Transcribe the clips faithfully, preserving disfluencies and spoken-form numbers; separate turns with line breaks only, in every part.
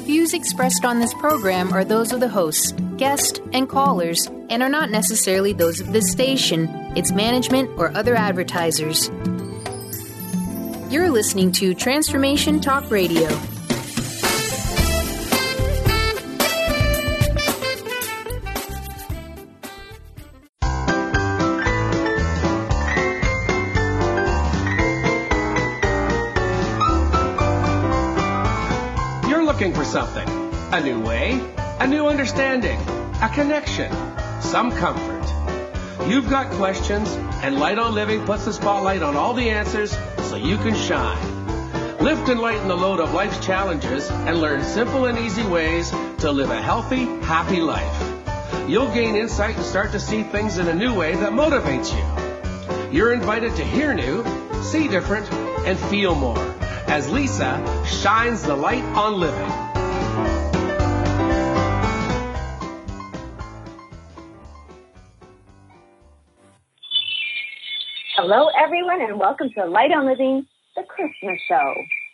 Views expressed on this program are those of the hosts, guests, and callers, and are not necessarily those of this station, its management, or other advertisers. You're listening to Transformation Talk Radio.
Looking for something, a new way, a new understanding, a connection, some comfort. You've got questions, and Light on Living puts the spotlight on all the answers so you can shine. Lift and lighten the load of life's challenges and learn simple and easy ways to live a healthy, happy life. You'll gain insight and start to see things in a new way that motivates you. You're invited to hear new, see different, and feel more as Lisa shines the light on living.
Hello, everyone, and welcome to Light on Living, the Christmas show.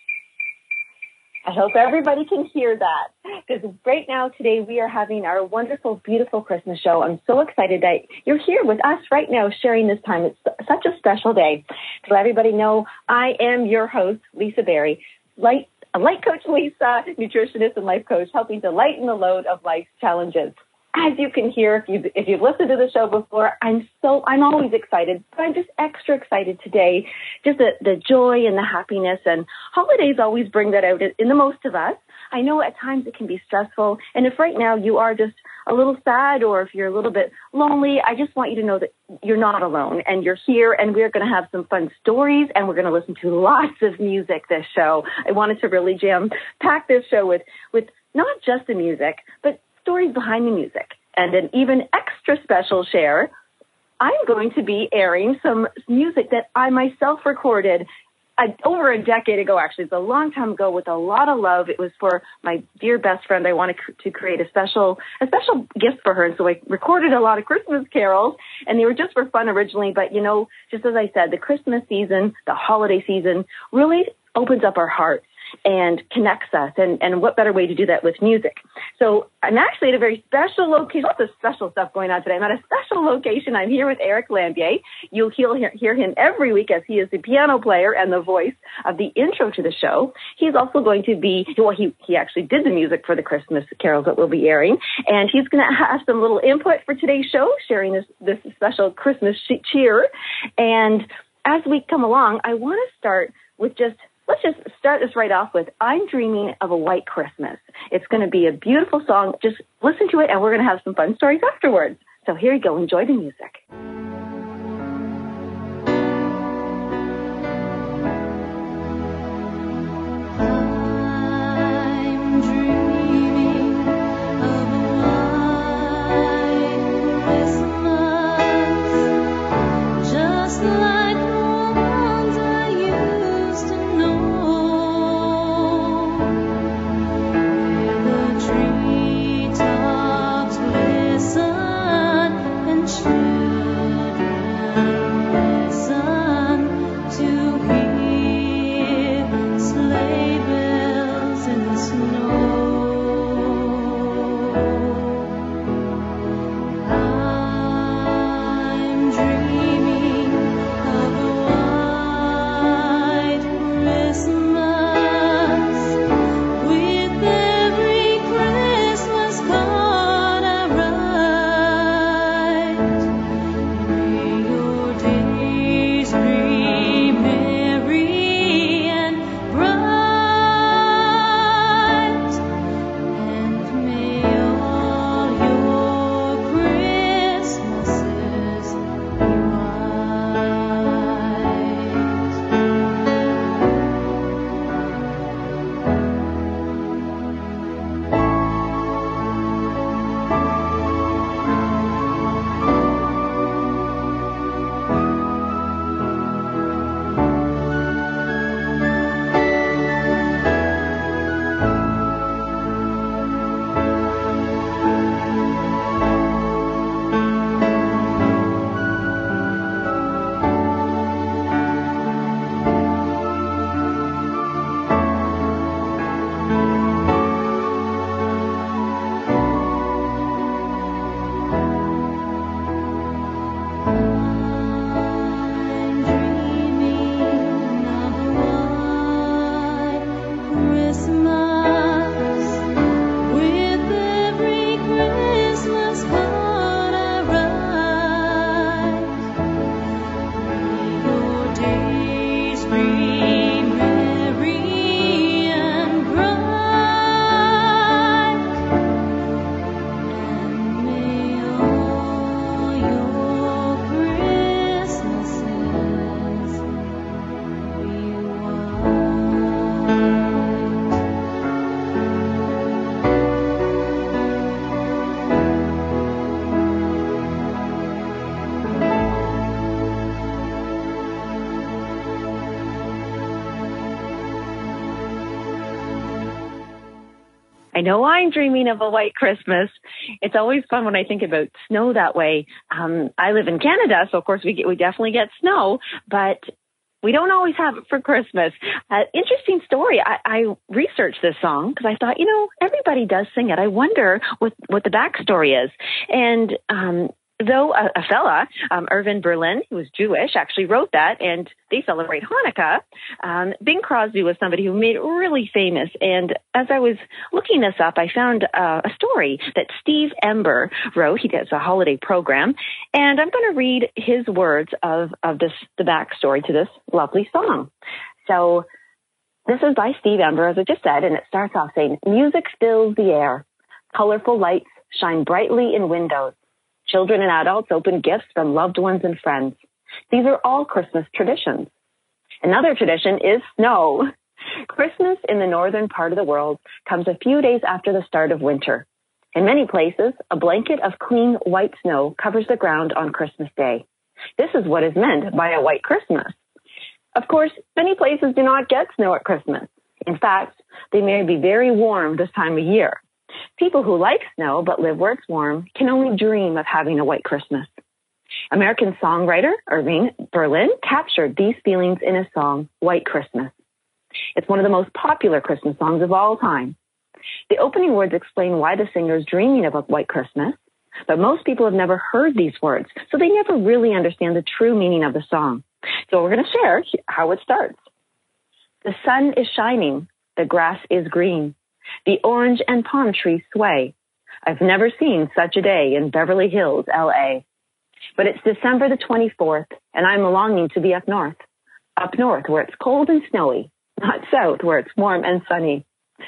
I hope everybody can hear that, because right now, today, we are having our wonderful, beautiful Christmas show. I'm so excited that you're here with us right now sharing this time. It's such a special day. To let everybody know, I am your host, Lisa Berry. Light, a light coach Lisa, nutritionist and life coach, helping to lighten the load of life's challenges. As you can hear, if you've, if you've listened to the show before, I'm so, I'm always excited, but I'm just extra excited today. Just the, the joy and the happiness, and holidays always bring that out in the most of us. I know at times it can be stressful, and if right now you are just a little sad, or if you're a little bit lonely, I just want you to know that you're not alone, and you're here, and we're going to have some fun stories, and we're going to listen to lots of music this show. I wanted to really jam-pack this show with, with not just the music, but stories behind the music. And an even extra special share, I'm going to be airing some music that I myself recorded a, over a decade ago, actually. It's a long time ago with a lot of love. It was for my dear best friend. I wanted to create a special a special gift for her. And so I recorded a lot of Christmas carols, and they were just for fun originally. But, you know, just as I said, the Christmas season, the holiday season really opens up our hearts and connects us. And, and what better way to do that with music? So I'm actually at a very special location. Lots of special stuff going on today. I'm at a special location. I'm here with Eric Lambier. You'll hear, hear him every week as he is the piano player and the voice of the intro to the show. He's also going to be, well, he, he actually did the music for the Christmas carols that we'll be airing. And he's going to have some little input for today's show, sharing this, this special Christmas cheer. And as we come along, I want to start with just Let's just start this right off with I'm Dreaming of a White Christmas. It's going to be a beautiful song. Just listen to it, and we're going to have some fun stories afterwards. So here you go. Enjoy the music.
I'm dreaming of a white Christmas, just like ones I used to know. Treetops glisten and chill.
I know I'm dreaming of a white Christmas. It's always fun when I think about snow that way. Um, I live in Canada, so of course we get, we definitely get snow, but we don't always have it for Christmas. Uh, interesting story. I, I researched this song because I thought, you know, everybody does sing it. I wonder what, what the backstory is. And um, though a, a fella, um, Irving Berlin, who was Jewish, actually wrote that, and they celebrate Hanukkah, um, Bing Crosby was somebody who made it really famous. And as I was looking this up, I found uh, a story that Steve Ember wrote. He does a holiday program. And I'm going to read his words of, of this, the backstory to this lovely song. So this is by Steve Ember, as I just said, and it starts off saying, music fills the air. Colorful lights shine brightly in windows. Children and adults open gifts from loved ones and friends. These are all Christmas traditions. Another tradition is snow. Christmas in the northern part of the world comes a few days after the start of winter. In many places, a blanket of clean white snow covers the ground on Christmas Day. This is what is meant by a white Christmas. Of course, many places do not get snow at Christmas. In fact, they may be very warm this time of year. People who like snow but live where it's warm can only dream of having a white Christmas. American songwriter Irving Berlin captured these feelings in his song, White Christmas. It's one of the most popular Christmas songs of all time. The opening words explain why the singer is dreaming of a white Christmas, but most people have never heard these words, so they never really understand the true meaning of the song. So we're going to share how it starts. The sun is shining, the grass is green, the orange and palm trees sway. I've never seen such a day in Beverly Hills, L A. But it's December the twenty-fourth, and I'm longing to be up north. Up north where it's cold and snowy, not south where it's warm and sunny.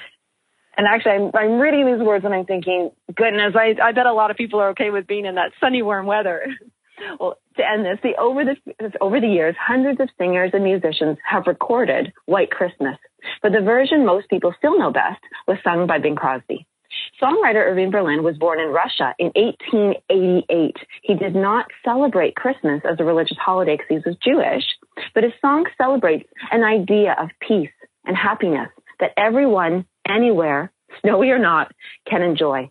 And actually, I'm, I'm reading these words and I'm thinking, goodness, I, I bet a lot of people are okay with being in that sunny, warm weather. Well, to end this, the, over, the, over the years, hundreds of singers and musicians have recorded White Christmas, but the version most people still know best was sung by Bing Crosby. Songwriter Irving Berlin was born in Russia in eighteen eighty-eight. He did not celebrate Christmas as a religious holiday because he was Jewish, but his song celebrates an idea of peace and happiness that everyone, anywhere, snowy or not, can enjoy.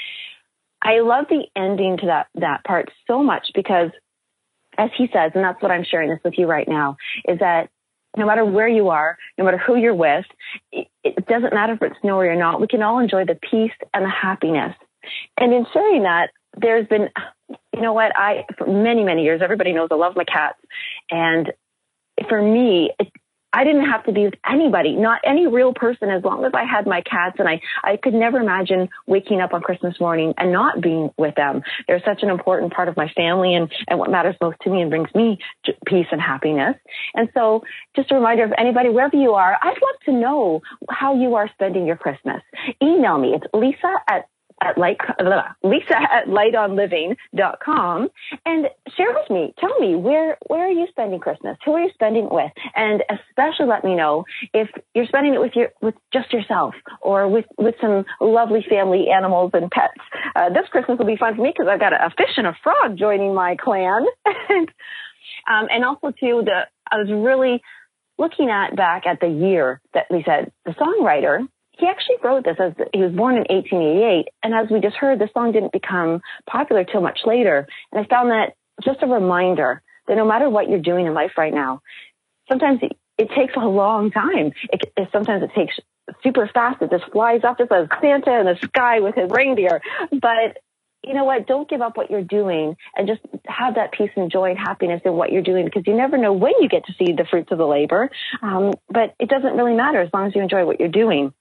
I love the ending to that, that part so much because, as he says, and that's what I'm sharing this with you right now, is that no matter where you are, no matter who you're with, it, it doesn't matter if it's snowy or not, we can all enjoy the peace and the happiness. And in sharing that, there's been, you know what, I, for many, many years, everybody knows I love my cats. And for me, it, I didn't have to be with anybody, not any real person, as long as I had my cats. And I, I could never imagine waking up on Christmas morning and not being with them. They're such an important part of my family and, and what matters most to me and brings me peace and happiness. And so just a reminder of anybody, wherever you are, I'd love to know how you are spending your Christmas. Email me. It's Lisa at at light, Lisa at light on living dot com and share with me. Tell me, where, where are you spending Christmas? Who are you spending it with? And especially let me know if you're spending it with your, with just yourself or with, with some lovely family animals and pets. Uh, this Christmas will be fun for me because I've got a, a fish and a frog joining my clan. and, um, and also too, the, I was really looking at back at the year that Lisa, the songwriter, he actually wrote this as he was born in eighteen eighty-eight. And as we just heard, the song didn't become popular till much later. And I found that just a reminder that no matter what you're doing in life right now, sometimes it, it takes a long time. It, it, sometimes it takes super fast. It just flies up just as Santa in the sky with his reindeer. But you know what? Don't give up what you're doing and just have that peace and joy and happiness in what you're doing, because you never know when you get to see the fruits of the labor. Um, but it doesn't really matter as long as you enjoy what you're doing.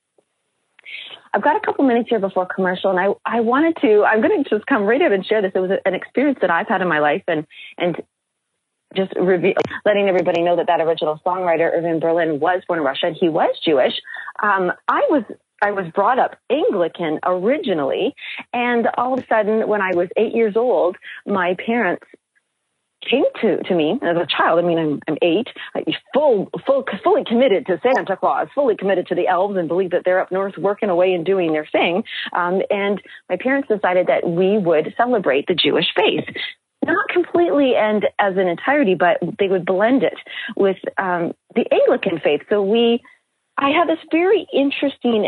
I've got a couple minutes here before commercial, and I, I wanted to, I'm going to just come right out and share this. It was an experience that I've had in my life, and, and just reveal, letting everybody know that that original songwriter, Irving Berlin, was born in Russia, and he was Jewish. Um, I was, I was brought up Anglican originally, and all of a sudden, when I was eight years old, my parents came to, to me as a child. I mean, I'm, I'm eight, I full, full, fully committed to Santa Claus, fully committed to the elves and believe that they're up north working away and doing their thing. Um, and my parents decided that we would celebrate the Jewish faith. Not completely and as an entirety, but they would blend it with um, the Anglican faith. So we, I had this very interesting experience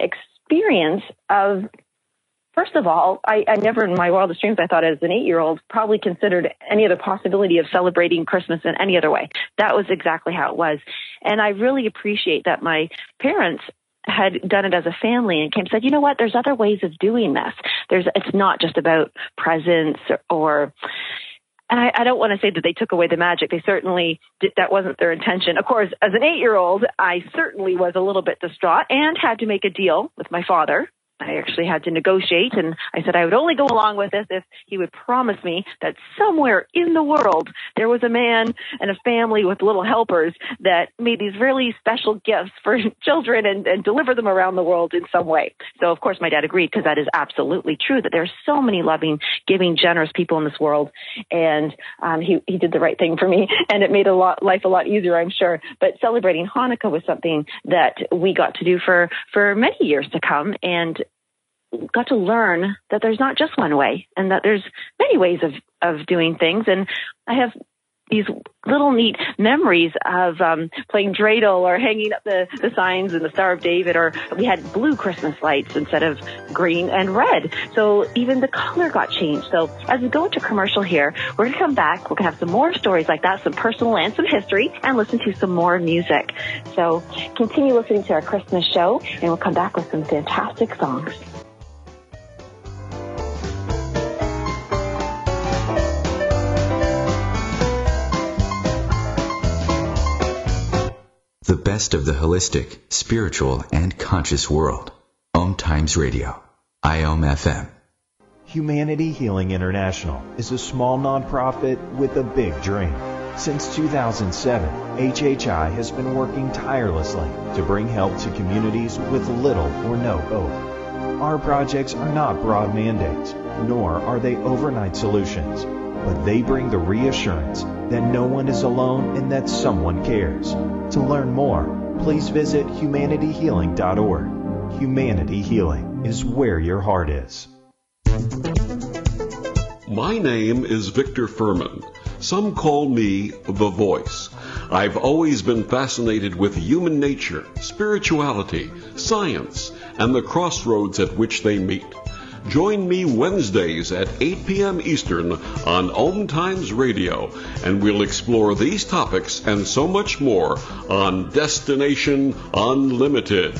experience of, first of all, I, I never in my wildest dreams, I thought as an eight-year-old, probably considered any other possibility of celebrating Christmas in any other way. That was exactly how it was. And I really appreciate that my parents had done it as a family and came and said, you know what, there's other ways of doing this. There's, it's not just about presents or, or and I, I don't want to say that they took away the magic. They certainly did, that wasn't their intention. Of course, as an eight-year-old, I certainly was a little bit distraught and had to make a deal with my father. I actually had to negotiate, and I said I would only go along with this if he would promise me that somewhere in the world there was a man and a family with little helpers that made these really special gifts for children and, and deliver them around the world in some way. So, of course, my dad agreed, because that is absolutely true, that there are so many loving, giving, generous people in this world, and um, he, he did the right thing for me, and it made a lot, life a lot easier, I'm sure. But celebrating Hanukkah was something that we got to do for, for many years to come, and got to learn that there's not just one way, and that there's many ways of, of doing things. And I have these little neat memories of um, playing dreidel or hanging up the, the signs and the Star of David, or we had blue Christmas lights instead of green and red. So even the color got changed. So as we go into commercial here, we're going to come back. We're going to have some more stories like that, some personal and some history, and listen to some more music. So continue listening to our Christmas show, and we'll come back with some fantastic songs.
The best of the holistic, spiritual, and conscious world. Om Times Radio. I O M F M.
Humanity Healing International is a small nonprofit with a big dream. Since two thousand seven, H H I has been working tirelessly to bring help to communities with little or no hope. Our projects are not broad mandates, nor are they overnight solutions, but they bring the reassurance that no one is alone and that someone cares. To learn more, please visit humanity healing dot org. Humanity Healing is where your heart is.
My name is Victor Furman. Some call me The Voice. I've always been fascinated with human nature, spirituality, science, and the crossroads at which they meet. Join me Wednesdays at eight p.m. Eastern on Om Times Radio, and we'll explore these topics and so much more on Destination Unlimited.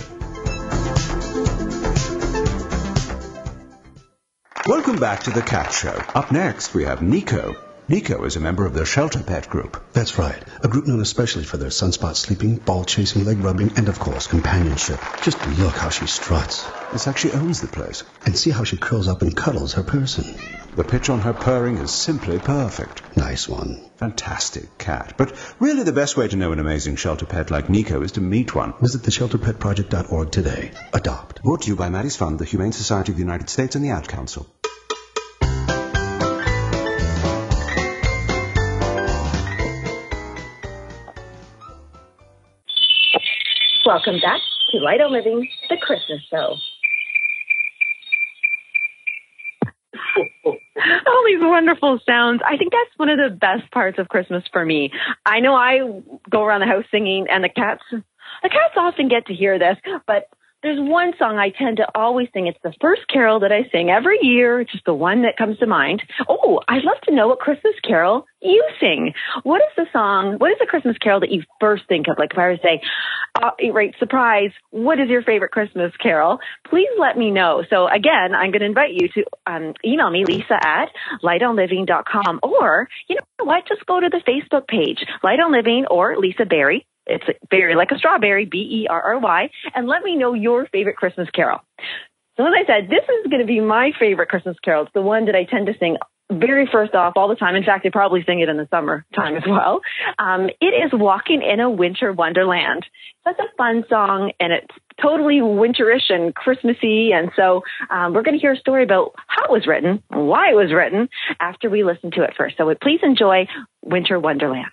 Welcome back to The Cat Show. Up next, we have Nico. Nico is a member of the Shelter Pet Group.
That's right. A group known especially for their sunspot sleeping, ball chasing, leg rubbing, and of course, companionship. Just look how she struts.
It's like she owns the place.
And see how she curls up and cuddles her person.
The pitch on her purring is simply perfect.
Nice one.
Fantastic cat. But really the best way to know an amazing shelter pet like Nico is to meet one.
Visit the shelter pet project dot org today. Adopt.
Brought to you by Maddie's Fund, the Humane Society of the United States, and the Ad Council.
Welcome back to Light on Living, the Christmas show. All these wonderful sounds. I think that's one of the best parts of Christmas for me. I know I go around the house singing, and the cats, the cats often get to hear this, but there's one song I tend to always sing. It's the first carol that I sing every year. It's just the one that comes to mind. Oh, I'd love to know what Christmas carol you sing. What is the song, what is the Christmas carol that you first think of? Like if I were to say, uh, right, surprise, what is your favorite Christmas carol? Please let me know. So again, I'm going to invite you to um, email me, Lisa at light on living dot com, or you know what, just go to the Facebook page, Light on Living or Lisa Berry. It's Berry like a strawberry, B E R R Y, and let me know your favorite Christmas carol. So as I said, this is going to be my favorite Christmas carol. It's the one that I tend to sing very first off all the time. In fact, I probably sing it in the summer time as well. Um, it is Walking in a Winter Wonderland. That's a fun song, and it's totally winterish and Christmassy. And so um, we're going to hear a story about how it was written, why it was written, after we listen to it first. So please enjoy Winter Wonderland.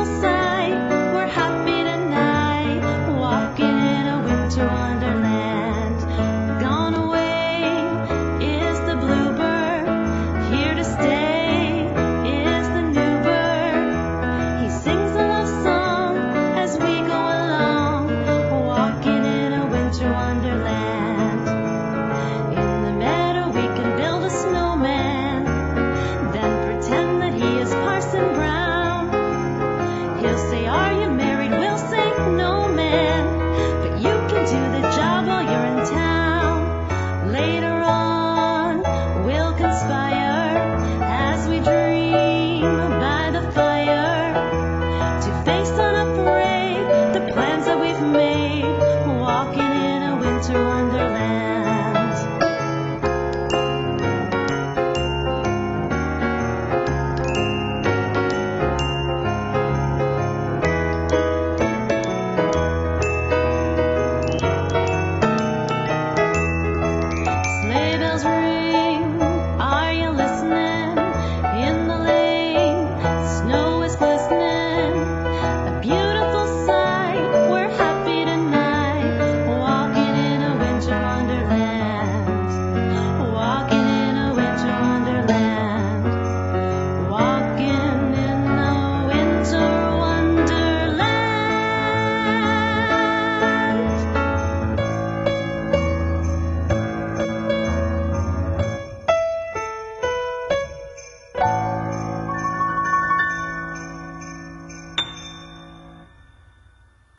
Walking in a winter wonderland.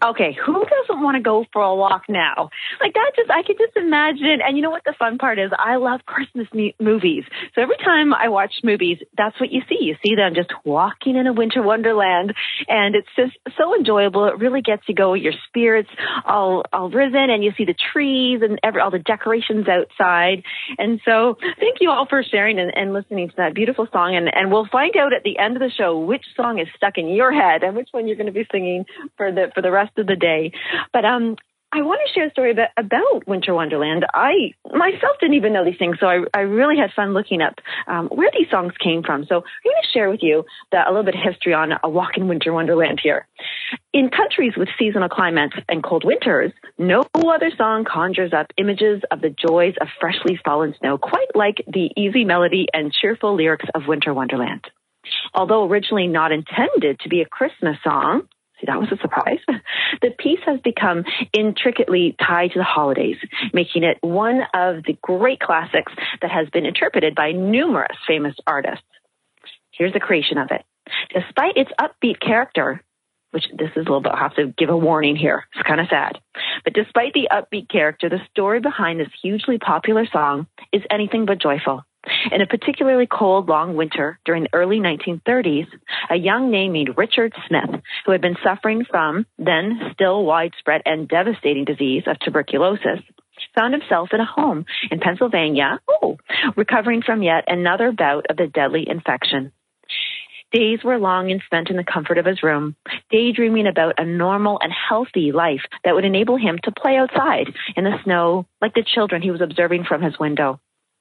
Okay, who doesn't want to go for a walk now? Like that just, I could just imagine. And you know what the fun part is? I love Christmas mu- movies. So every time I watch movies, that's what you see. You see them just walking in a winter wonderland. And it's just so enjoyable. It really gets you going. Your spirits all, all risen, and you see the trees and every, all the decorations outside. And so thank you all for sharing and, and listening to that beautiful song. And, and we'll find out at the end of the show which song is stuck in your head and which one you're going to be singing for the, for the rest of the day. But um, I want to share a story about, about Winter Wonderland. I myself didn't even know these things, so I, I really had fun looking up um, where these songs came from. So I'm going to share with you the, a little bit of history on A Walk in Winter Wonderland here. In countries with seasonal climates and cold winters, no other song conjures up images of the joys of freshly fallen snow quite like the easy melody and cheerful lyrics of Winter Wonderland. Although originally not intended to be a Christmas song, that was a surprise. The piece has become intricately tied to the holidays, making it one of the great classics that has been interpreted by numerous famous artists. Here's the creation of it. Despite its upbeat character, which this is a little bit, I'll have to give a warning here. It's kind of sad. But despite the upbeat character, the story behind this hugely popular song is anything but joyful. In a particularly cold, long winter during the early nineteen thirties, a young man named Richard Smith, who had been suffering from then still widespread and devastating disease of tuberculosis, found himself in a home in Pennsylvania, oh, recovering from yet another bout of the deadly infection. Days were long and spent in the comfort of his room, daydreaming about a normal and healthy life that would enable him to play outside in the snow like the children he was observing from his window.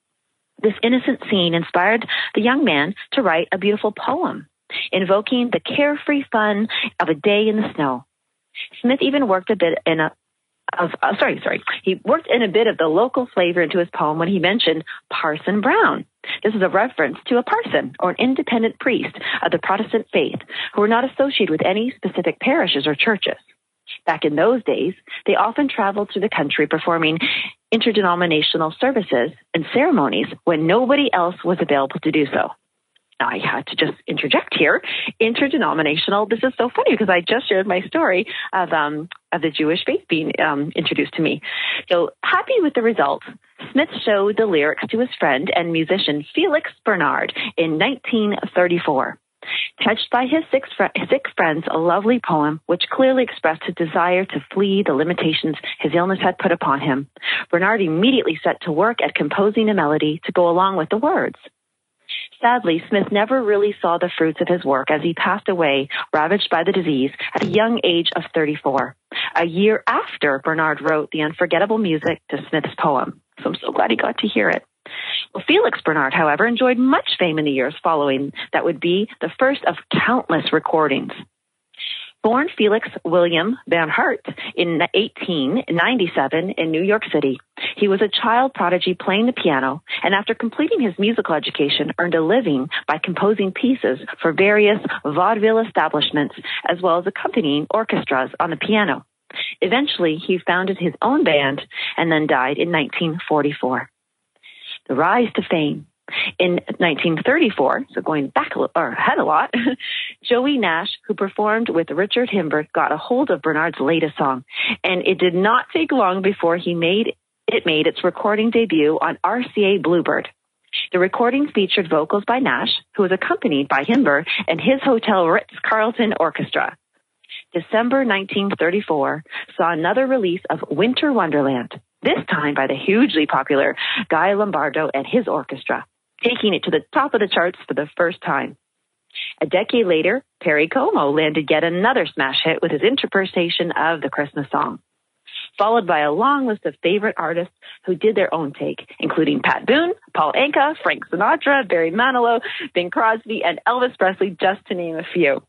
This innocent scene inspired the young man to write a beautiful poem, invoking the carefree fun of a day in the snow. Smith even worked a bit in a, of, uh, sorry, sorry, he worked in a bit of the local flavor into his poem when he mentioned Parson Brown. This is a reference to a parson or an independent priest of the Protestant faith who were not associated with any specific parishes or churches. Back in those days, they often traveled through the country performing interdenominational services and ceremonies when nobody else was available to do so. Now, I had to just interject here. Interdenominational, this is so funny because I just shared my story of um, of the Jewish faith being um, introduced to me. So happy with the results, Smith showed the lyrics to his friend and musician Felix Bernard in nineteen thirty-four. Touched by his sick, fr- sick friend's lovely poem, which clearly expressed his desire to flee the limitations his illness had put upon him, Bernard immediately set to work at composing a melody to go along with the words. Sadly, Smith never really saw the fruits of his work as he passed away, ravaged by the disease, at a young age of thirty-four, a year after Bernard wrote the unforgettable music to Smith's poem. So I'm so glad he got to hear it. Well, Felix Bernard, however, enjoyed much fame in the years following that would be the first of countless recordings. Born Felix William Van Hart in eighteen ninety-seven in New York City, he was a child prodigy playing the piano, and after completing his musical education, earned a living by composing pieces for various vaudeville establishments, as well as accompanying orchestras on the piano. Eventually, he founded his own band and then died in nineteen forty-four. The rise to fame. In nineteen thirty-four, so going back a little, or ahead a lot, Joey Nash, who performed with Richard Himbert, got a hold of Bernard's latest song, and it did not take long before he made it made its recording debut on R C A Bluebird. The recording featured vocals by Nash, who was accompanied by Himbert and his Hotel Ritz-Carlton Orchestra. December nineteen thirty-four saw another release of Winter Wonderland, this time by the hugely popular Guy Lombardo and his orchestra, taking it to the top of the charts for the first time. A decade later, Perry Como landed yet another smash hit with his interpretation of the Christmas song, followed by a long list of favorite artists who did their own take, including Pat Boone, Paul Anka, Frank Sinatra, Barry Manilow, Bing Crosby, and Elvis Presley, just to name a few.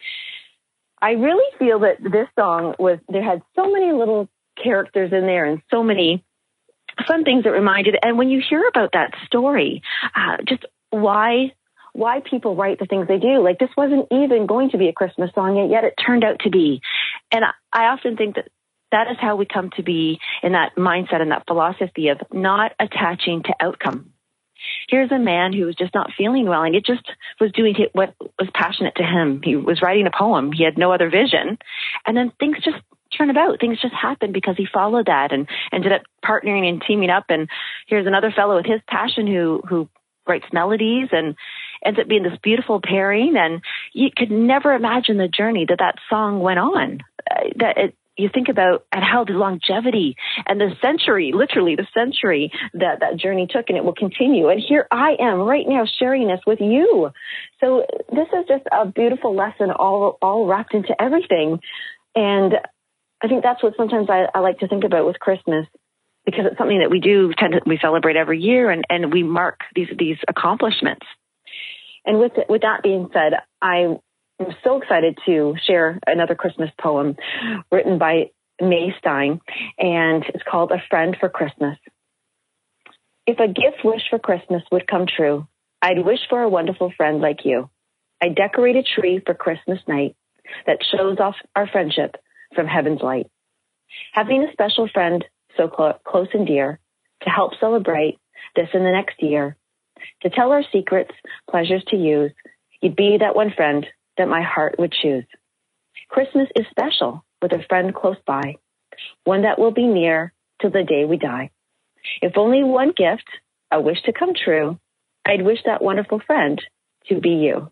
I really feel that this song was, there had so many little characters in there and so many fun things that reminded. And when you hear about that story, uh, just why why people write the things they do. Like, this wasn't even going to be a Christmas song, yet, yet it turned out to be. And I, I often think that that is how we come to be in that mindset and that philosophy of not attaching to outcome. Here's a man who was just not feeling well, and it just was doing what was passionate to him. He was writing a poem. He had no other vision. And then things just turn about. Things just happened because he followed that and ended up partnering and teaming up. And here's another fellow with his passion who, who writes melodies and ends up being this beautiful pairing. And you could never imagine the journey that that song went on. Uh, that it, you think about and how the longevity and the century, literally the century that that journey took, and it will continue. And here I am right now sharing this with you. So this is just a beautiful lesson all, all wrapped into everything. And I think that's what sometimes I, I like to think about with Christmas, because it's something that we do tend to, we celebrate every year, and, and we mark these, these accomplishments. And with, with that being said, I I'm so excited to share another Christmas poem written by May Stein, and it's called A Friend for Christmas. If a gift wish for Christmas would come true, I'd wish for a wonderful friend like you. I'd decorate a tree for Christmas night that shows off our friendship from heaven's light. Having a special friend so clo- close and dear to help celebrate this in the next year, to tell our secrets, pleasures to use, you'd be that one friend that my heart would choose. Christmas is special with a friend close by, one that will be near till the day we die. If only one gift, a wish to come true, I'd wish that wonderful friend to be you.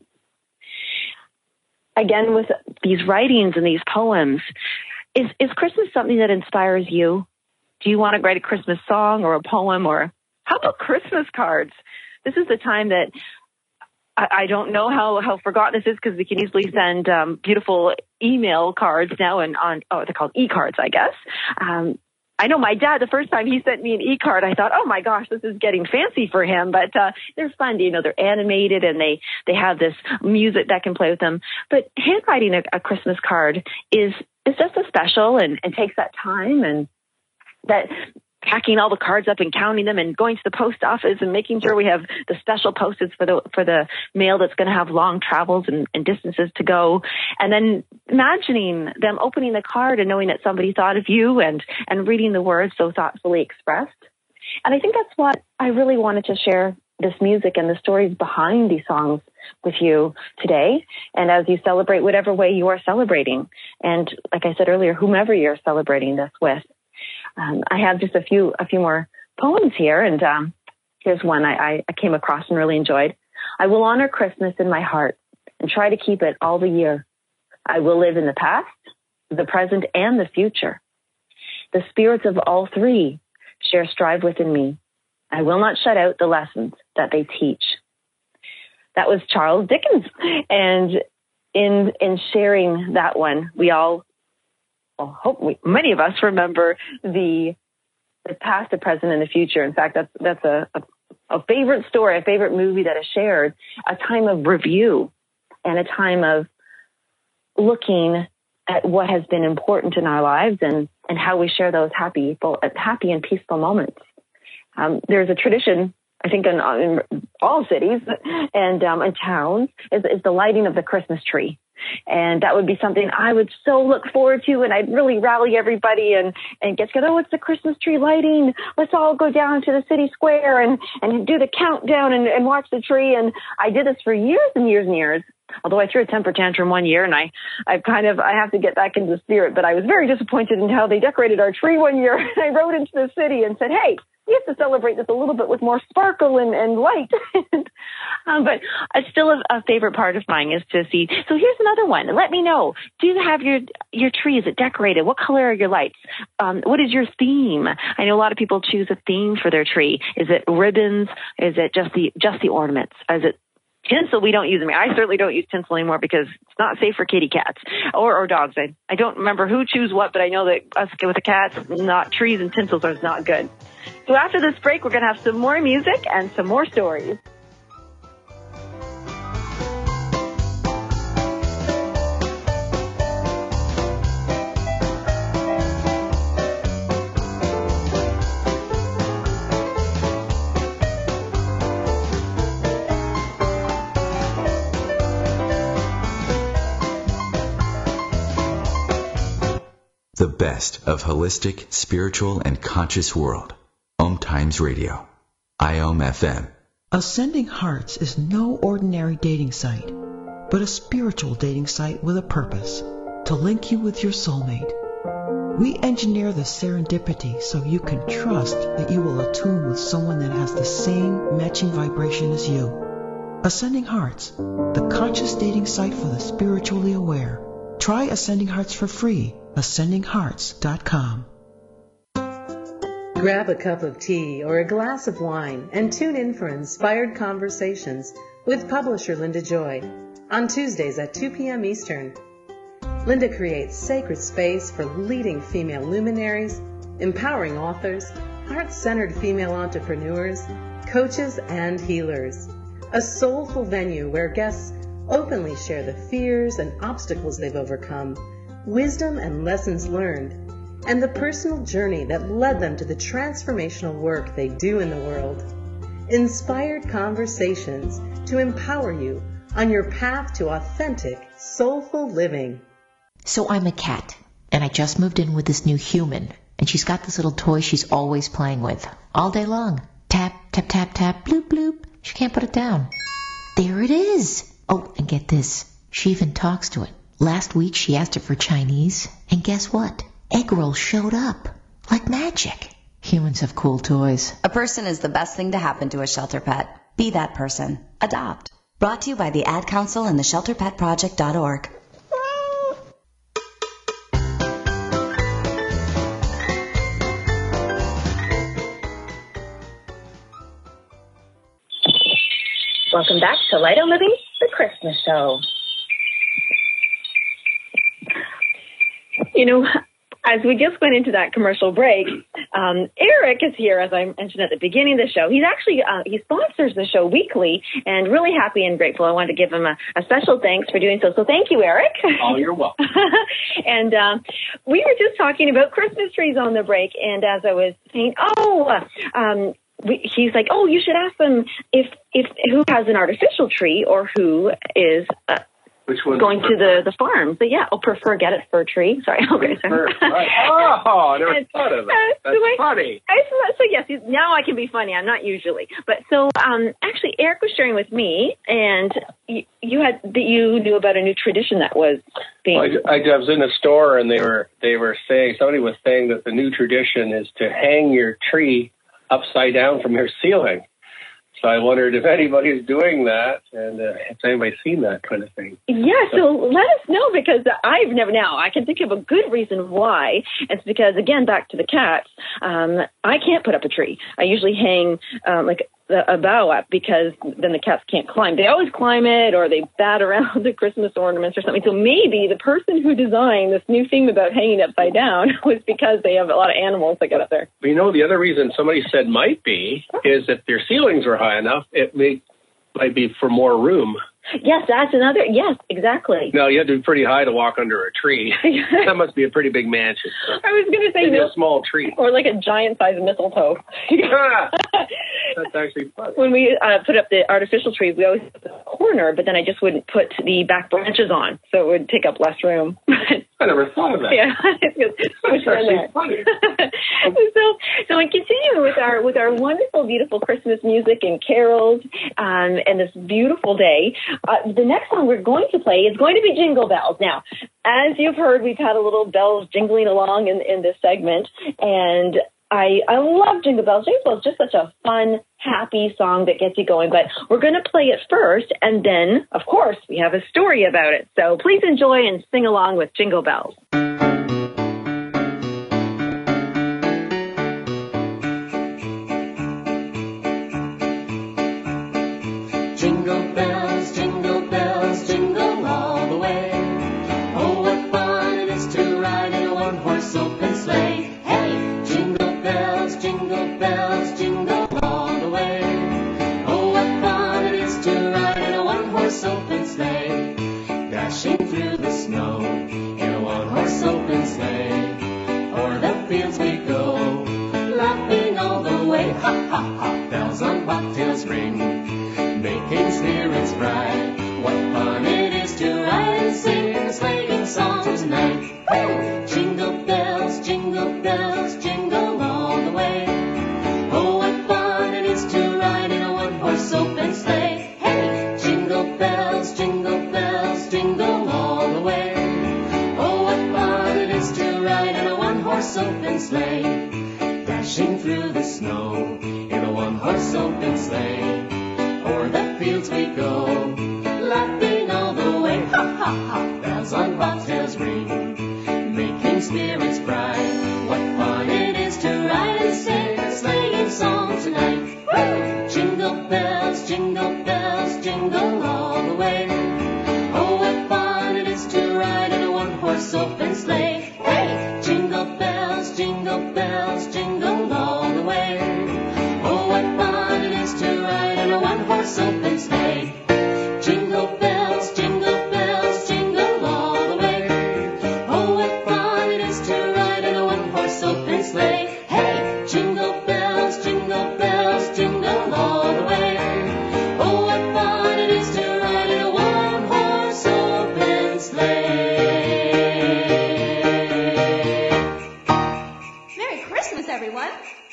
Again, with these writings and these poems, is, is Christmas something that inspires you? Do you want to write a Christmas song or a poem, or how about Christmas cards? This is the time that I don't know how, how forgotten this is, because we can easily send um, beautiful email cards now, and on, oh, they're called e-cards, I guess. Um, I know my dad, the first time he sent me an e-card, I thought, oh my gosh, this is getting fancy for him, but uh, they're fun. You know, they're animated and they, they have this music that can play with them. But handwriting a, a Christmas card is, is just as special, and, and takes that time, and that packing all the cards up and counting them and going to the post office and making sure we have the special postage for the for the mail that's going to have long travels and, and distances to go. And then imagining them opening the card and knowing that somebody thought of you, and, and reading the words so thoughtfully expressed. And I think that's what I really wanted to share, this music and the stories behind these songs with you today. And as you celebrate whatever way you are celebrating, and like I said earlier, whomever you're celebrating this with. Um, I have just a few a few more poems here, and um, here's one I, I came across and really enjoyed. I will honor Christmas in my heart and try to keep it all the year. I will live in the past, the present, and the future. The spirits of all three share strive within me. I will not shut out the lessons that they teach. That was Charles Dickens, and in in sharing that one, we all Well, hope we, many of us remember the the past, the present, and the future. In fact, that's that's a, a, a favorite story, a favorite movie that is shared, a time of review and a time of looking at what has been important in our lives, and, and how we share those happy, happy and peaceful moments. Um, there's a tradition, I think, in, in all cities and um, in towns, is, is the lighting of the Christmas tree. And that would be something I would so look forward to, and I'd really rally everybody and, and get together. Oh, it's the Christmas tree lighting. Let's all go down to the city square and, and do the countdown and, and watch the tree. And I did this for years and years and years. Although I threw a temper tantrum one year, and I, I kind of, I have to get back into the spirit, but I was very disappointed in how they decorated our tree one year. And I rode into the city and said, hey, we have to celebrate this a little bit with more sparkle and, and light. um, but it's still a, a favorite part of mine is to see. So here's another one. Let me know. Do you have your, your tree? Is it decorated? What color are your lights? Um, what is your theme? I know a lot of people choose a theme for their tree. Is it ribbons? Is it just the, just the ornaments? Is it tinsel? We don't use them. I certainly don't use tinsel anymore because it's not safe for kitty cats or, or dogs. I, I don't remember who choose what, but I know that us with the cats, not trees and tinsels are not good. So after this break, we're going to have some more music and some more stories.
The best of holistic, spiritual, and conscious world. Om Times Radio. I O M F M.
Ascending Hearts is no ordinary dating site, but a spiritual dating site with a purpose, to link you with your soulmate. We engineer the serendipity so you can trust that you will attune with someone that has the same matching vibration as you. Ascending Hearts, the conscious dating site for the spiritually aware. Try Ascending Hearts for free. ascending hearts dot com.
Grab a cup of tea or a glass of wine and tune in for Inspired Conversations with publisher Linda Joy on Tuesdays at two p.m. Eastern. Linda creates sacred space for leading female luminaries, empowering authors, heart-centered female entrepreneurs, coaches, and healers. A soulful venue where guests openly share the fears and obstacles they've overcome, wisdom and lessons learned, and the personal journey that led them to the transformational work they do in the world. Inspired Conversations to empower you on your path to authentic, soulful living.
So I'm a cat, and I just moved in with this new human, and she's got this little toy she's always playing with, all day long. Tap, tap, tap, tap, bloop, bloop. She can't put it down. There it is. Oh, and get this. She even talks to it. Last week she asked it for Chinese, and guess what? Egg rolls showed up. Like magic. Humans have cool toys.
A person is the best thing to happen to a shelter pet. Be that person. Adopt. Brought to you by the Ad Council and the shelter pet project dot org.
Welcome back to Light on Living, the Christmas show.
You know, as we just went into that commercial break, um, Eric is here, as I mentioned at the beginning of the show. He's actually, uh, he sponsors the show weekly, and really happy and grateful. I wanted to give him a, a special thanks for doing so. So thank you, Eric.
Oh, you're welcome.
And um, we were just talking about Christmas trees on the break, and as I was saying, oh, um, we, he's like, oh, you should ask them if, if who has an artificial tree or who is uh,
Which one?
going to the, the farm. But yeah, I'll prefer get it fir tree. Sorry. Okay, sorry.
Right. Oh, I never
And,
thought of that.
uh,
That's
so I-
funny.
I, so yes, now I can be funny. I'm not usually, but so um, actually, Eric was sharing with me, and you, you had that you knew about a new tradition that was being.
Well, I, I was in a store, and they were they were saying somebody was saying that the new tradition is to hang your tree upside down from your ceiling. So I wondered if anybody's doing that, and uh, if anybody's seen that kind of thing.
Yeah, so let us know, because I've never, now I can think of a good reason why. It's because, again, back to the cats, um, I can't put up a tree. I usually hang um, like the, a bough up, because then the cats can't climb. They always climb it, or they bat around the Christmas ornaments or something. So maybe the person who designed this new theme about hanging upside down was because they have a lot of animals that get up there.
But you know, the other reason somebody said might be is if their ceilings were high enough, it may, might be for more room.
Yes, that's another. Yes, exactly.
No, you have to be pretty high to walk under a tree. That must be a pretty big mansion. So.
I was going to say
Maybe
no,
a small tree.
or like a giant-sized mistletoe.
That's actually fun.
When we uh, put up the artificial trees, we always put the corner, but then I just wouldn't put the back branches on, so it would take up less room.
I never thought of that.
Yeah, it's just push it in there.
Funny.
so, so I continue with our with our wonderful, beautiful Christmas music and carols, um, and this beautiful day. Uh, the next song we're going to play is going to be Jingle Bells. Now, as you've heard, we've had a little bells jingling along in, in this segment, and I, I love Jingle Bells. Jingle Bells is just such a fun, happy song that gets you going. But we're going to play it first, and then, of course, we have a story about it. So please enjoy and sing along with Jingle Bells.
Jingle bells, jingle bells, jingle all the way. Oh, what fun it is to ride in a one-horse open sleigh. Hey, jingle bells, jingle bells, jingle all the way. Oh, what fun it is to ride in a one-horse open sleigh. Dashing through the snow in a one-horse open sleigh. O'er the fields we go, laughing all the way. Ha, ha, ha, bells on bobtails ring, making spirits bright. What fun it is to ride and sing a sleighing song tonight. Hey! Jingle bells, jingle bells, jingle all the way. Oh, what fun it is to ride in a one-horse open sleigh. Hey! Jingle bells, jingle bells, jingle all the way. Oh, what fun it is to ride in a one-horse through the snow in a one-horse open sleigh. O'er the fields we go, laughing all the way. Ha ha ha! Bells on bobtails ring, making spirits bright. What fun it is to ride and sing a sleighing song tonight. Woo! Jingle bells, jingle bells, jingle all the way. Oh, what fun it is to ride in a one-horse open sleigh. Hey! Jingle bells, jingle bells, jingle all the way. Oh, what fun it is to ride in a one-horse open sleigh. Jingle bells, jingle bells, jingle all the way. Oh, what fun it is to ride in a one-horse open sleigh. Hey! Jingle bells, jingle bells, jingle all the way. Oh, what fun it is to ride in a one-horse open sleigh.
Merry Christmas, everyone.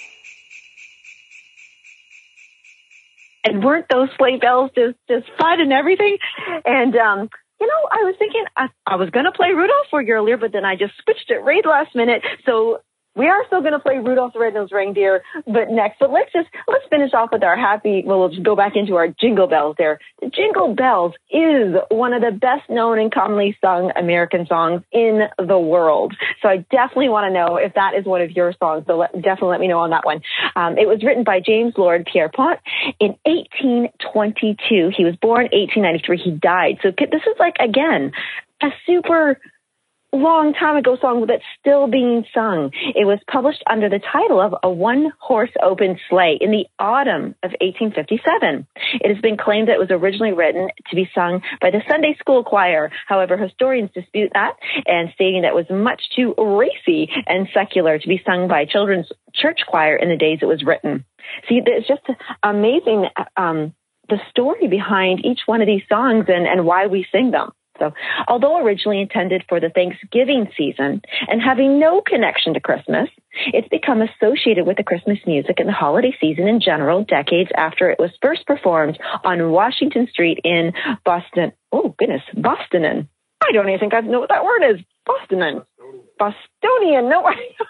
And weren't those sleigh bells just, just fun and everything? And, um, you know, I was thinking I, I was going to play Rudolph for you earlier, but then I just switched it right last minute. So we are still going to play Rudolph the Red-Nosed Reindeer, but next. But let's just, let's finish off with our happy, well, we'll just go back into our Jingle Bells there. The Jingle Bells is one of the best known and commonly sung American songs in the world. So I definitely want to know if that is one of your songs. So let, definitely let me know on that one. Um, it was written by James Lord Pierpont in eighteen twenty-two. He was born eighteen ninety-three. He died. So this is like, again, a super long time ago song that's still being sung. It was published under the title of A One-Horse Open Sleigh in the autumn of eighteen fifty-seven. It has been claimed that it was originally written to be sung by the Sunday school choir. However, historians dispute that, and stating that it was much too racy and secular to be sung by a children's church choir in the days it was written. See, it's just amazing, um, the story behind each one of these songs and, and why we sing them. So, although originally intended for the Thanksgiving season and having no connection to Christmas, it's become associated with the Christmas music and the holiday season in general decades after it was first performed on Washington Street in Boston. Oh, goodness, Bostonin. I don't even think I know what that word is. Bostonin. Bostonian. No,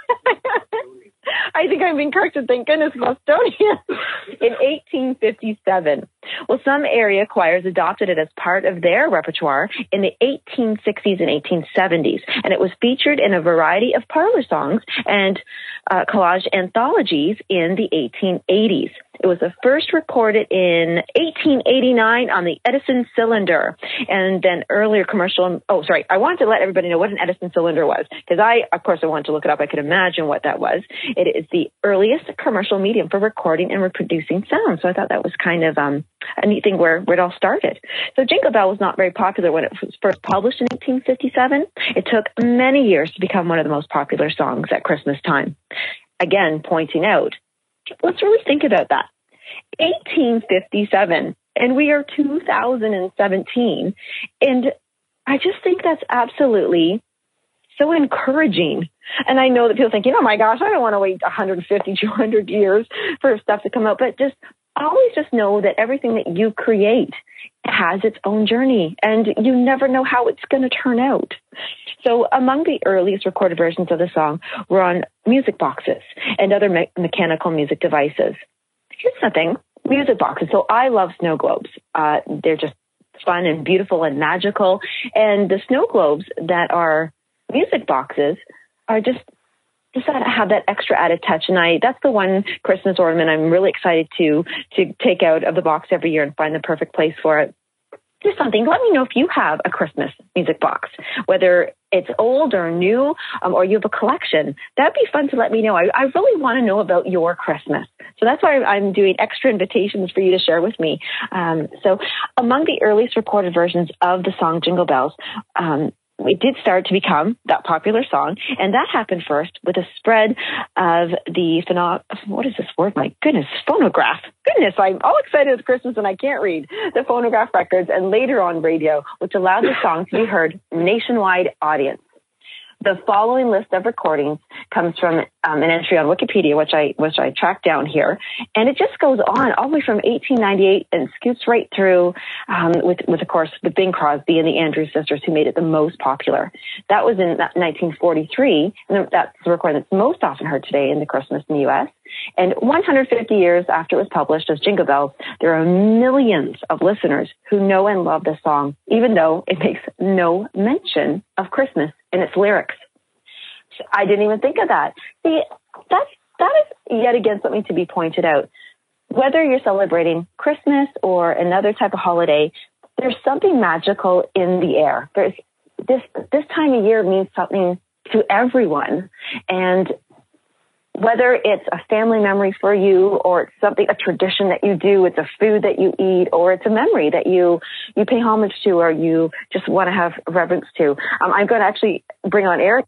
I think I'm being corrected. Thank goodness, Bostonian. In eighteen fifty-seven. Well, some area choirs adopted it as part of their repertoire in the eighteen sixties and eighteen seventies, and it was featured in a variety of parlor songs and uh, collage anthologies in the eighteen eighties. It was first recorded in eighteen eighty-nine on the Edison cylinder, and then earlier commercial. Oh, sorry. I wanted to let everybody know what an Edison cylinder was, because I, of course, I wanted to look it up. I could imagine what that was. It is the earliest commercial medium for recording and reproducing sound. So I thought that was kind of um, a neat thing where, where it all started. So Jingle Bell was not very popular when it was first published in eighteen fifty-seven. It took many years to become one of the most popular songs at Christmas time. Again, pointing out, let's really think about that. eighteen fifty-seven, and we are two thousand seventeen. And I just think that's absolutely so encouraging. And I know that people think, oh my gosh, I don't want to wait one hundred fifty, two hundred years for stuff to come out. But just always just know that everything that you create has its own journey, and you never know how it's going to turn out. So among the earliest recorded versions of the song were on music boxes and other me- mechanical music devices. Here's something, music boxes. So I love snow globes. Uh, they're just fun and beautiful and magical. And the snow globes that are music boxes are just, just have that extra added touch. And I, that's the one Christmas ornament I'm really excited to, to take out of the box every year and find the perfect place for it. Just something. Let me know if you have a Christmas music box, whether it's old or new, um, or you have a collection. That'd be fun to let me know. I, I really want to know about your Christmas. So that's why I'm doing extra invitations for you to share with me. Um, so among the earliest recorded versions of the song Jingle Bells, um, it did start to become that popular song, and that happened first with a spread of the phono- what is this word? My goodness, phonograph. Goodness, I'm all excited it's Christmas and I can't read. The phonograph records, and later on radio, which allowed the song to be heard nationwide audience. The following list of recordings comes from um, an entry on Wikipedia, which I which I tracked down here, and it just goes on all the way from eighteen ninety-eight and scoots right through um, with, with of course, the Bing Crosby and the Andrews Sisters, who made it the most popular. That was in nineteen forty-three, and that's the recording that's most often heard today in the Christmas in the U S. And one hundred fifty years after it was published as Jingle Bells, there are millions of listeners who know and love the song, even though it makes no mention of Christmas in its lyrics. I didn't even think of that. See, that's, that is yet again something to be pointed out. Whether you're celebrating Christmas or another type of holiday, there's something magical in the air. There's this, this time of year means something to everyone. And whether it's a family memory for you or it's something, a tradition that you do, it's a food that you eat, or it's a memory that you, you pay homage to or you just want to have reverence to. Um, I'm going to actually bring on Eric.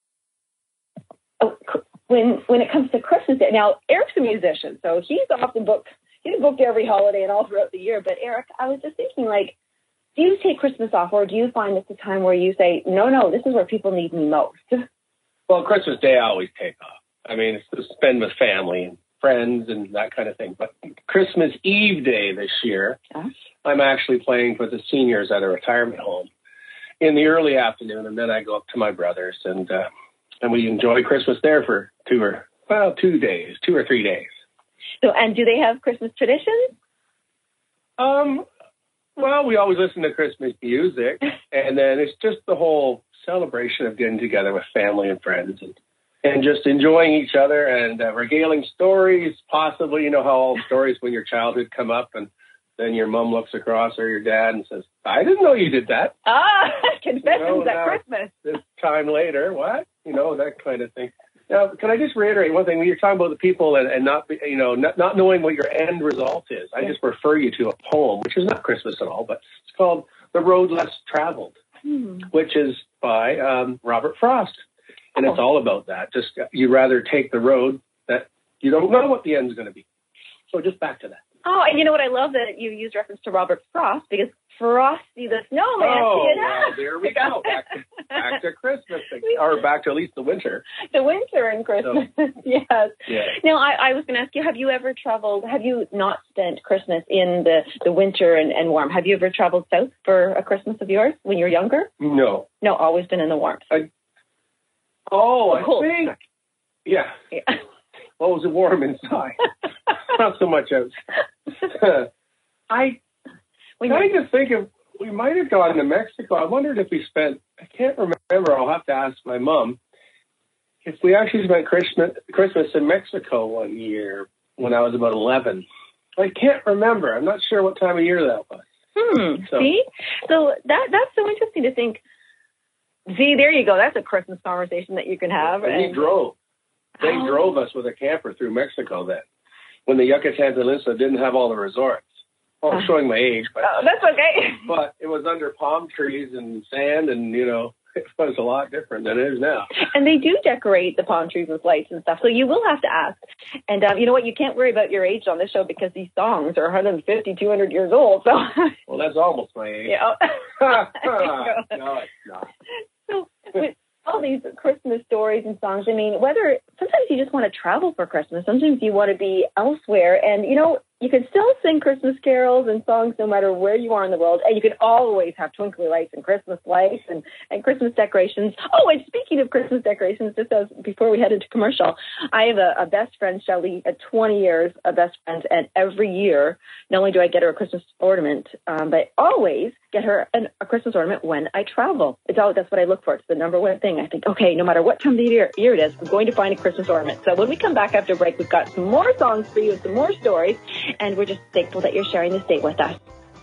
When when it comes to Christmas Day, now Eric's a musician, so he's often booked. He's booked every holiday and all throughout the year. But Eric, I was just thinking, like, do you take Christmas off, or do you find it's a time where you say, no, no, this is where people need me most?
Well, Christmas Day I always take off. I mean, it's to spend with family and friends and that kind of thing. But Christmas Eve Day this year, yeah. I'm actually playing for the seniors at a retirement home in the early afternoon, and then I go up to my brother's and. Uh, And we enjoy Christmas there for two or, well, two days, two or three days.
So, and do they have Christmas traditions?
Um, well, we always listen to Christmas music. And then it's just the whole celebration of getting together with family and friends and, and just enjoying each other and uh, regaling stories. Possibly, you know how all stories when your childhood come up and then your mom looks across or your dad and says, I didn't know you did that.
Ah, confessions
you know,
at Christmas.
This time later, what? You know, that kind of thing. Now, can I just reiterate one thing? When you're talking about the people and, and not, you know, not, not knowing what your end result is, I just refer you to a poem, which is not Christmas at all, but it's called The Road Less Traveled, hmm. which is by um, Robert Frost. And oh. it's all about that. Just you'd rather take the road that you don't know what the end's going to be. So just back to that.
Oh, and you know what? I love that you used reference to Robert Frost because Frosty the Snowman.
Oh, well, there we go. Back to, back to Christmas, or back to at least the winter.
The winter and Christmas, so, yes.
Yeah.
Now, I, I was going to ask you, have you ever traveled, have you not spent Christmas in the, the winter and, and warm? Have you ever traveled south for a Christmas of yours when you were younger?
No.
No, always been in the warmth.
I, oh, I
cool.
think. Yeah.
yeah.
Well, was it warm inside? Not so much outside. I kind of think of, we might have gone to Mexico. I wondered if we spent, I can't remember. I'll have to ask my mom. If we actually spent Christmas, Christmas in Mexico one year when I was about eleven. I can't remember. I'm not sure what time of year that was.
Hmm. So. See? So that that's so interesting to think. See, there you go. That's a Christmas conversation that you can have.
And, and we drove. They oh. drove us with a camper through Mexico then, when the Yucatan Peninsula didn't have all the resorts. Well, I'm showing my age, but
oh, that's okay.
But it was under palm trees and sand, and you know, it was a lot different than it is now.
And they do decorate the palm trees with lights and stuff, so you will have to ask. And um, you know what? You can't worry about your age on this show because these songs are one hundred fifty, two hundred years old. So.
Well, that's almost my age.
Yeah.
No, it's not.
So with all these Christmas stories and songs, I mean, whether sometimes you just want to travel for Christmas, sometimes you want to be elsewhere, and you know, you can still sing Christmas carols and songs no matter where you are in the world, and you can always have twinkly lights and Christmas lights and, and Christmas decorations. Oh, and speaking of Christmas decorations, just as before we head into commercial, I have a, a best friend, Shelly, at twenty years, a best friend, and every year, not only do I get her a Christmas ornament, um, but I always get her an, a Christmas ornament when I travel. It's all, that's what I look for. It's the number one thing. I think, okay, no matter what time of the year, year it is, I'm going to find a Christmas ornament. So when we come back after break, we've got some more songs for you and some more stories. And we're just thankful that you're sharing this date with us.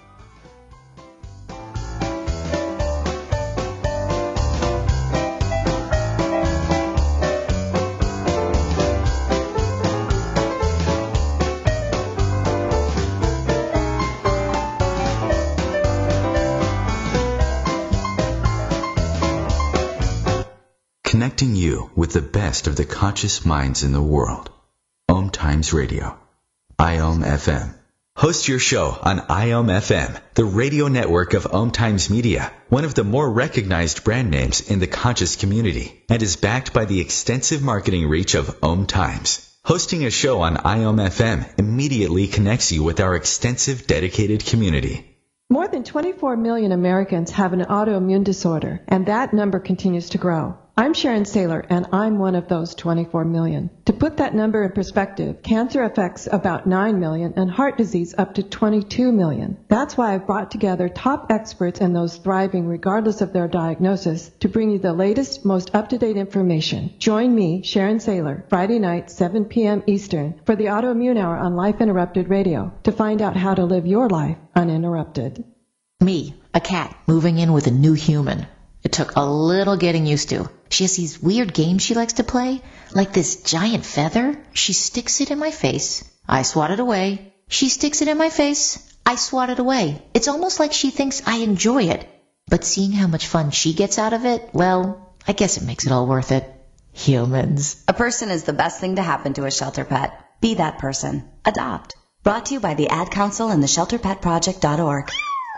Connecting you with the best of the conscious minds in the world. Om Times Radio. I O M F M. Host your show on I O M F M, the radio network of Om Times Media, one of the more recognized brand names in the conscious community, and is backed by the extensive marketing reach of Om Times. Hosting a show on I O M F M immediately connects you with our extensive dedicated community.
More than twenty-four million Americans have an autoimmune disorder, and that number continues to grow. I'm Sharon Saylor, and I'm one of those twenty-four million. To put that number in perspective, cancer affects about nine million and heart disease up to twenty-two million. That's why I've brought together top experts and those thriving regardless of their diagnosis to bring you the latest, most up-to-date information. Join me, Sharon Saylor, Friday night, seven p.m. Eastern, for the Autoimmune Hour on Life Interrupted Radio to find out how to live your life uninterrupted.
Me, a cat, moving in with a new human. It took a little getting used to. She has these weird games she likes to play, like this giant feather. She sticks it in my face. I swat it away. She sticks it in my face. I swat it away. It's almost like she thinks I enjoy it. But seeing how much fun she gets out of it, well, I guess it makes it all worth it. Humans.
A person is the best thing to happen to a shelter pet. Be that person. Adopt. Brought to you by the Ad Council and the shelter pet project dot org.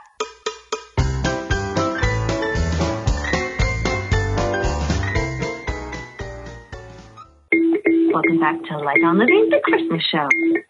Welcome back to Light on Living, the Christmas show.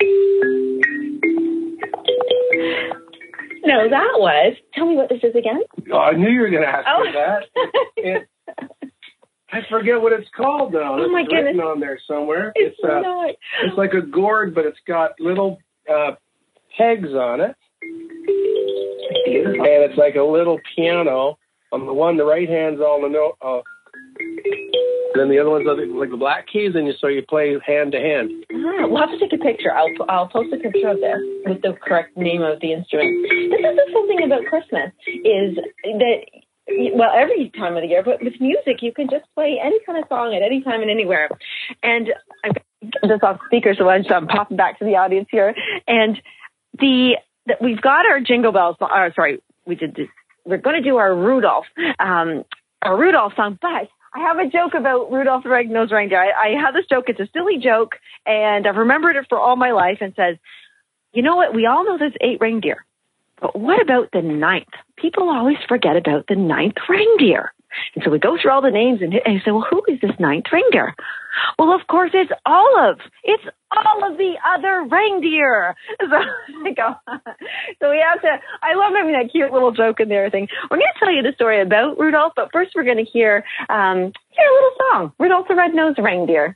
No, that was. Tell me what this is again.
Oh, I knew you were going to ask
Oh.
me that. It, I forget what it's called, though.
Oh, my
It's written
goodness.
on there somewhere.
It's
uh,
not.
It's like a gourd, but it's got little uh, pegs on it.
Beautiful.
And it's like a little piano. On the one, the right hand's all the note. Uh, then the other one's like the black keys, and you so you play hand to hand.
Ah, we'll have to take a picture. I'll I'll post a picture of this with the correct name of the instrument. This is the fun thing about Christmas is that, well, every time of the year, but with music, you can just play any kind of song at any time and anywhere. And I'm just off speaker, so I'm I'm popping back to the audience here. And the, the we've got our Jingle Bells. Uh, sorry, we did this. We're going to do our Rudolph, um, our Rudolph song, but I have a joke about Rudolph the Red-Nosed Reindeer. I, I have this joke. It's a silly joke, and I've remembered it for all my life, and says, you know what? We all know there's eight reindeer, but what about the ninth? People always forget about the ninth reindeer. And so we go through all the names, and, and say, well, who is this ninth reindeer? Well, of course, it's Olive. It's all of the other reindeer. So, I go, so we have to, I love having that cute little joke in there thing. We're going to tell you the story about Rudolph, but first we're going to hear, um, hear a little song, Rudolph the Red-Nosed Reindeer.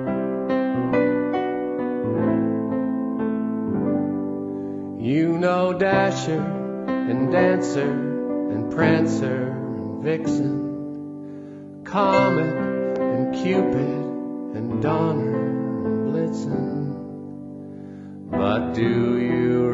You know Dasher and Dancer and Prancer and Vixen, Comet and Cupid and Donner and Blitzen. But do you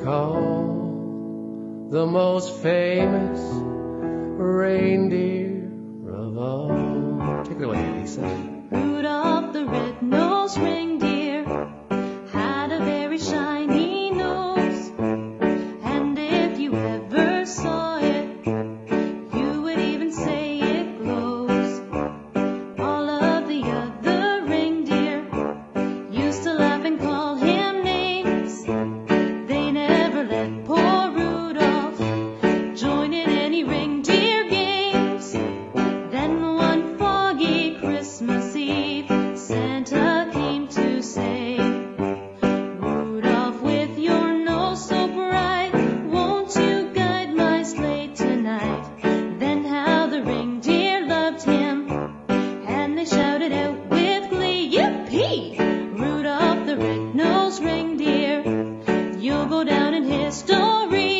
recall the most famous reindeer of all? Take it away, Lisa.
Rudolph the red-nosed reindeer had a very shiny nose, and if you ever saw it, you would even say it glows. All of the other reindeer used to laugh and call him names. They never let poor Rudolph join in any reindeer games. Then one foggy Christmas Eve, Santa came to say, Rudolph, with your nose so bright, won't you guide my sleigh tonight? Then how the reindeer loved him, and they shouted out with glee, yippee! Rudolph the red-nosed reindeer, you'll go down in history.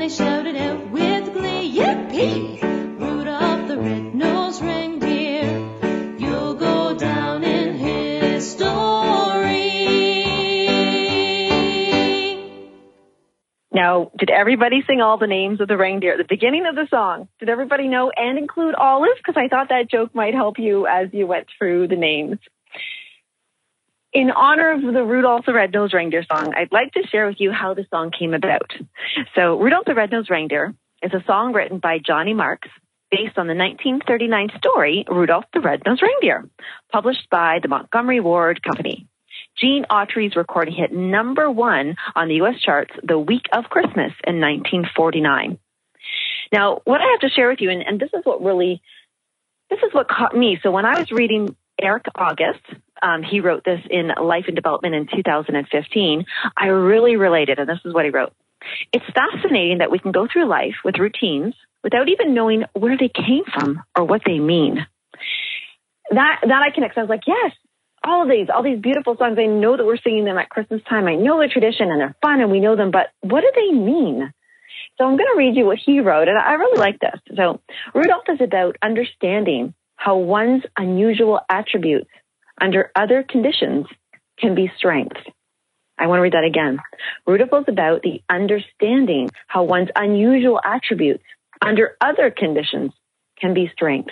they shouted out with glee, yippee! Rudolph the red-nosed reindeer, you'll go down in history.
Now, did everybody sing all the names of the reindeer at the beginning of the song? Did everybody know and include Olive? Because I thought that joke might help you as you went through the names. In honor of the Rudolph the Red-Nosed Reindeer song, I'd like to share with you how the song came about. So, Rudolph the Red-Nosed Reindeer is a song written by Johnny Marks based on the nineteen thirty-nine story Rudolph the Red-Nosed Reindeer, published by the Montgomery Ward Company. Gene Autry's recording hit number one on the U S charts the week of Christmas in nineteen forty-nine. Now, what I have to share with you, and, and this is what really, this is what caught me. So when I was reading Eric August, um, he wrote this in Life and Development in two thousand fifteen, I really related, and this is what he wrote. It's fascinating that we can go through life with routines without even knowing where they came from or what they mean. That, that I connect. I was like, yes. All of these, all these beautiful songs, I know that we're singing them at Christmas time. I know the tradition and they're fun and we know them, but what do they mean? So I'm going to read you what he wrote, and I really like this. So Rudolph is about understanding how one's unusual attributes under other conditions can be strengths. I want to read that again. Rudolph is about the understanding how one's unusual attributes under other conditions can be strengths.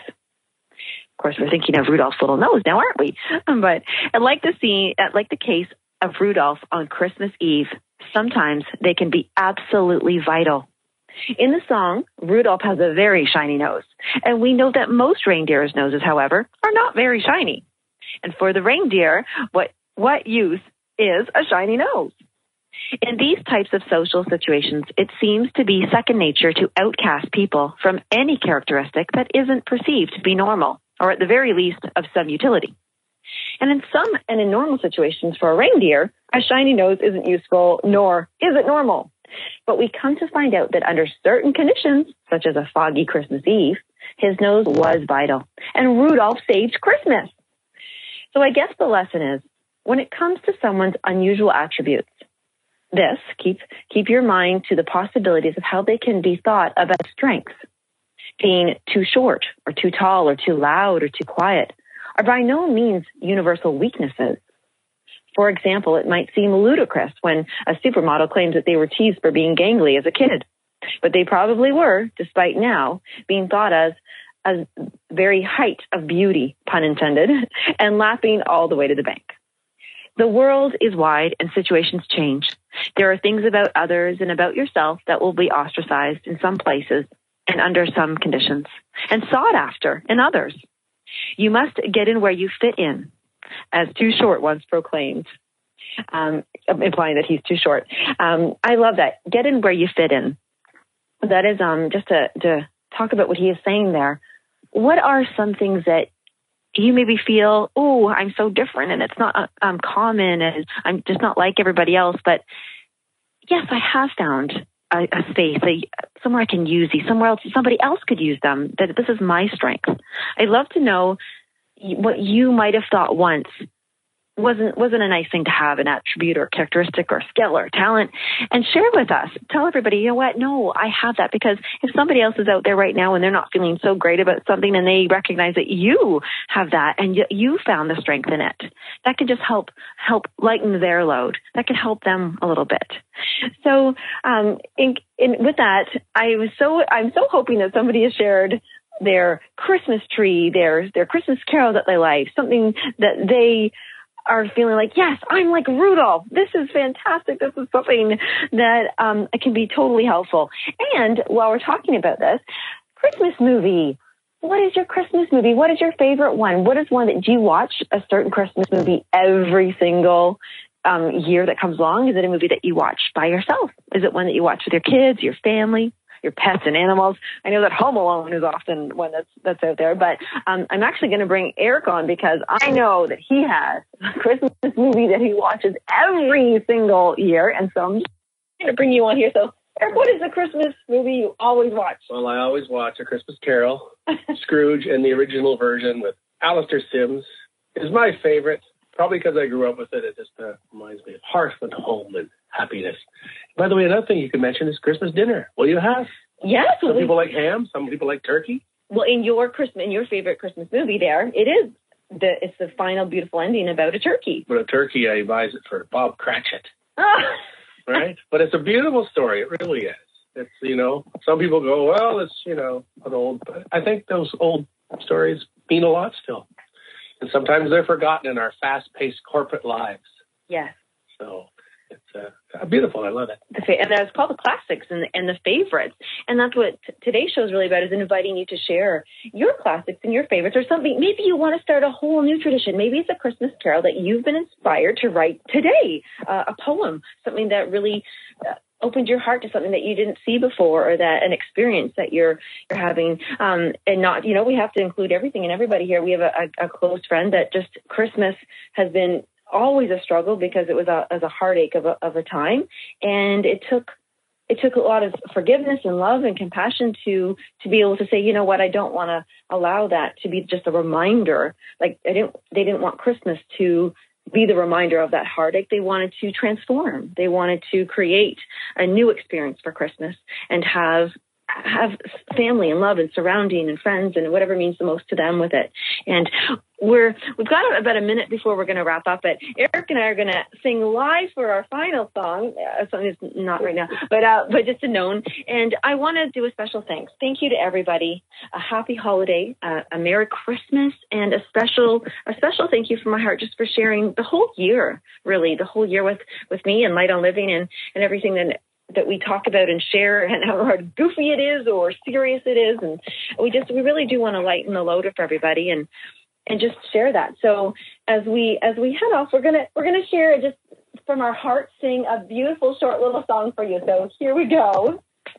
Of course, we're thinking of Rudolph's little nose now, aren't we? But I like to see, like the case of Rudolph on Christmas Eve, sometimes they can be absolutely vital. In the song, Rudolph has a very shiny nose. And we know that most reindeers' noses, however, are not very shiny. And for the reindeer, what, what use is a shiny nose? In these types of social situations, it seems to be second nature to outcast people from any characteristic that isn't perceived to be normal, or at the very least of some utility. And in some and in normal situations for a reindeer, a shiny nose isn't useful, nor is it normal. But we come to find out that under certain conditions, such as a foggy Christmas Eve, his nose was vital, and Rudolph saved Christmas. So I guess the lesson is, when it comes to someone's unusual attributes, this, keep, keep your mind to the possibilities of how they can be thought of as strengths. Being too short or too tall or too loud or too quiet are by no means universal weaknesses. For example, it might seem ludicrous when a supermodel claims that they were teased for being gangly as a kid, but they probably were, despite now being thought as a very height of beauty, pun intended, and laughing all the way to the bank. The world is wide and situations change. There are things about others and about yourself that will be ostracized in some places and under some conditions, and sought after in others. You must get in where you fit in, as Too Short once proclaimed, um, implying that he's too short. Um, I love that. Get in where you fit in. That is um, just to, to talk about what he is saying there. What are some things that you maybe feel, oh, I'm so different and it's not um, common and I'm just not like everybody else, but yes, I have found a, a space, a, somewhere I can use these, somewhere else, somebody else could use them, that this is my strength. I'd love to know what you might have thought once wasn't wasn't a nice thing to have, an attribute or characteristic or skill or talent, and share with us. Tell everybody, you know what, no, I have that, because if somebody else is out there right now and they're not feeling so great about something and they recognize that you have that and you, you found the strength in it, that could just help help lighten their load. That could help them a little bit. So um, in, in, with that, I was so I'm so hoping that somebody has shared their Christmas tree, their their Christmas carol that they like, something that they are feeling like, yes, I'm like Rudolph. This is fantastic. This is something that um, can be totally helpful. And while we're talking about this, Christmas movie. What is your Christmas movie? What is your favorite one? What is one that do you watch a certain Christmas movie every single um, year that comes along? Is it a movie that you watch by yourself? Is it one that you watch with your kids, your family, your pets and animals? I know that Home Alone is often one that's that's out there, but um, I'm actually going to bring Eric on because I know that he has a Christmas movie that he watches every single year, and so I'm just going to bring you on here. So, Eric, what is the Christmas movie you always watch?
Well, I always watch A Christmas Carol. Scrooge and the original version with Alistair Sims is my favorite, probably because I grew up with it. It just uh, reminds me of hearth and home and happiness. By the way, another thing you can mention is Christmas dinner. What do you have?
Yes.
Some
well,
people like ham. Some people like turkey.
Well, in your Christmas, in your favorite Christmas movie, there it is. The it's the final beautiful ending about a turkey.
But a turkey, I advise it for Bob Cratchit.
Oh.
Right? But it's a beautiful story. It really is. It's, you know, some people go, well, it's, you know, an old, but I think those old stories mean a lot still. And sometimes they're forgotten in our fast-paced corporate lives.
Yes.
So it's uh, beautiful. I love it.
The fa- and it's called the classics and the, and the favorites. And that's what t- today's show is really about, is inviting you to share your classics and your favorites, or something. Maybe you want to start a whole new tradition. Maybe it's a Christmas carol that you've been inspired to write today, uh, a poem, something that really uh, opened your heart to something that you didn't see before, or that an experience that you're you're having. Um, and not, you know, we have to include everything and everybody here. We have a, a, a close friend that just Christmas has been always a struggle because it was a, as a heartache of a, of a time. And it took, it took a lot of forgiveness and love and compassion to, to be able to say, you know what, I don't want to allow that to be just a reminder. Like I didn't, they didn't want Christmas to be the reminder of that heartache. They wanted to transform. They wanted to create a new experience for Christmas and have have family and love and surrounding and friends and whatever means the most to them with it. And we're we've got about a minute before we're going to wrap up. But Eric and I are going to sing live for our final song. Uh, something that's not right now, but uh, but just a known. And I want to do a special thanks. Thank you to everybody. A happy holiday, uh, a Merry Christmas, and a special a special thank you from my heart just for sharing the whole year, really the whole year with with me and Light on Living and and everything that. that we talk about and share, and how goofy it is or serious it is. And we just, we really do want to lighten the load for everybody and, and just share that. So as we, as we head off, we're going to, we're going to share just from our heart, sing a beautiful short little song for you. So here we go.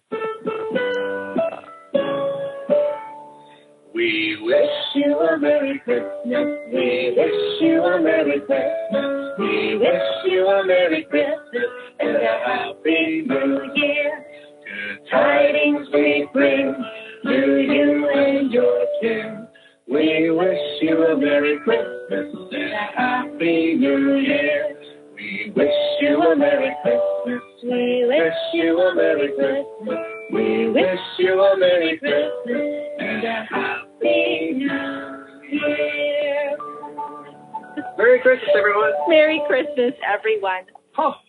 We wish you a Merry Christmas. We wish you a Merry Christmas. We wish you a Merry Christmas and a Happy New Year. Good tidings we bring to you and your kin. We wish you a Merry Christmas and a Happy New Year. We wish you a Merry Christmas. We wish you a Merry Christmas. We wish you a Merry Christmas and a Happy New Year.
Merry Christmas, everyone.
Merry Christmas, everyone.
Oh.